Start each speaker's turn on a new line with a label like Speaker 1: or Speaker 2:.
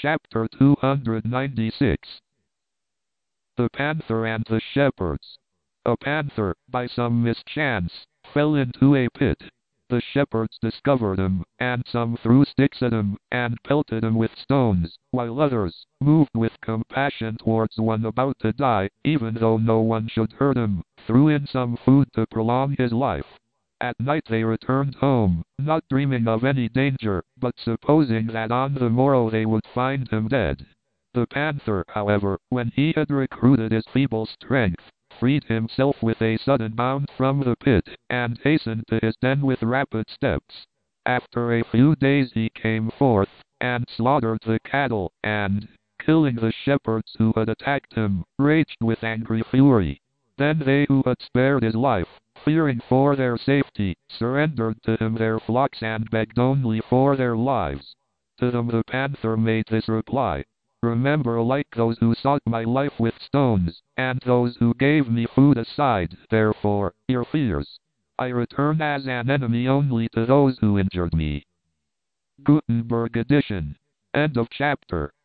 Speaker 1: Chapter 296. The Panther and the Shepherds. A panther, by some mischance, fell into a pit. The shepherds discovered him, and some threw sticks at him, and pelted him with stones, while others, moved with compassion towards one about to die, even though no one should hurt him, threw in some food to prolong his life. At night they returned home, not dreaming of any danger, but supposing that on the morrow they would find him dead. The panther, however, when he had recruited his feeble strength, freed himself with a sudden bound from the pit, and hastened to his den with rapid steps. After a few days he came forth, and slaughtered the cattle, and, killing the shepherds who had attacked him, raged with angry fury. Then they who had spared his life, fearing for their safety, surrendered to him their flocks and begged only for their lives. To them the panther made this reply: "Remember alike those who sought my life with stones, and those who gave me food aside, therefore, your fears. I return as an enemy only to those who injured me." Gutenberg edition. End of chapter.